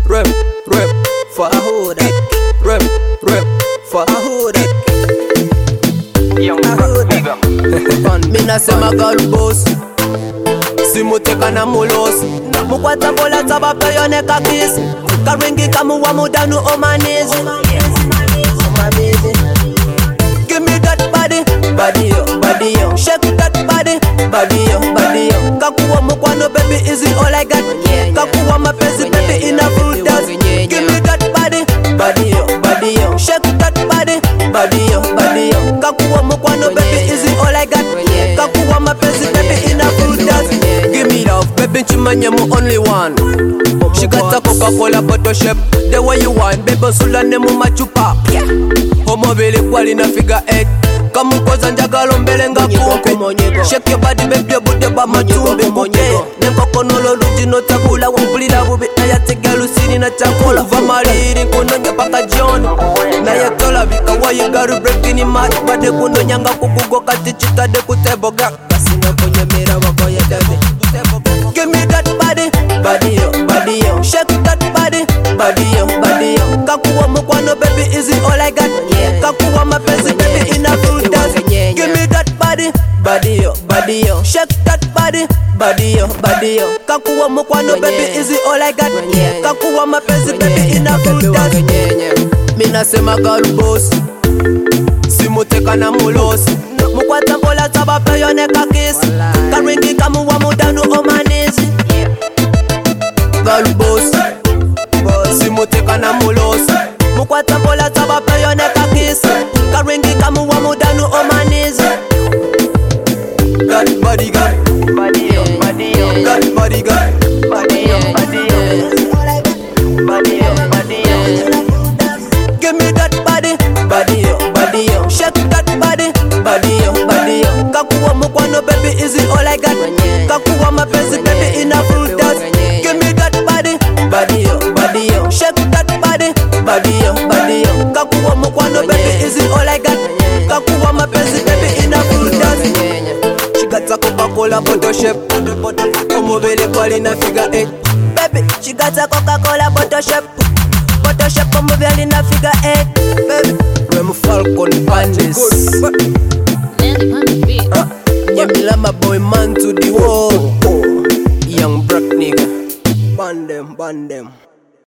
Rep for a hood. Rep for a hood. Me na say my girl boss. Simuteka na mulos. Mukwata bola taba peyo neka kiss. Karingi kamu wa mudanu omanizi. Give me that body, body yo. Shake that body, body yo. Kakuwa mukwano baby, is it all I got? Kakuwa mapenzi baby in a full dance. Give me that body, body yo. Shake that body, body yo. Kakuwa mukwano baby, is it all I got? Kakuwa mapenzi baby in a full dance. Give me love, baby chimanye mu only one. She got a Coca-Cola bottle shape, the way you want, baby sulane mu machupa. Homo vile kwali na figure 8. Kamu koza njagalo mbele nga kumpi. Shake your body baby bude ba matumbi monyego. Nenkoko nolo luji no takula wampulila bubi. Na ya tegelu sini na chakola. Uva maliri kuno nye paka jioni. Na ya tola vika wa you gotta break in mad. Bade kuno nyanga kukugo kati chita de kuteboga. Kasino konye mira wako ye debe. Give me that body, body yo. Shake that body, body yo. Kakuwa mukwano baby, is it all I got? Kakuwa mapenzi baby in a full dance. Give me that body, body yo. Shake that body, body yo. Kakuwa mukwano baby, is it all I got? Kakuwa mapenzi baby in a full dance. Me na say my girl boss. Simuteka na mulos. Mukwata mbola taba peyo neka kiss. Karingi kamu wa mudanu omanizi. Girl boss. Simuteka na mulos. Mukwata mbola taba peyo neka kiss. Karingi kamu wa mudanu omanizi. Got body got. Got body got. Give me that body yo. Shake that body yo. Kakuwa mukwano baby, is it all I got? Kakuwa mapenzi baby in a full dance. Give me that body yo. Shake that body yo. Kakuwa mukwano baby, is it all I got? Kakuwa mapenzi baby in a full dance. She got a Coca-Cola bottle shape. Como vele kwali na figure 8. Baby, she got a Coca-Cola bottle shape. Como vele na figure 8. Baby, Rem Falcon Pandis. Nyemila my boy man to the wall. Young black nigga. Ban them.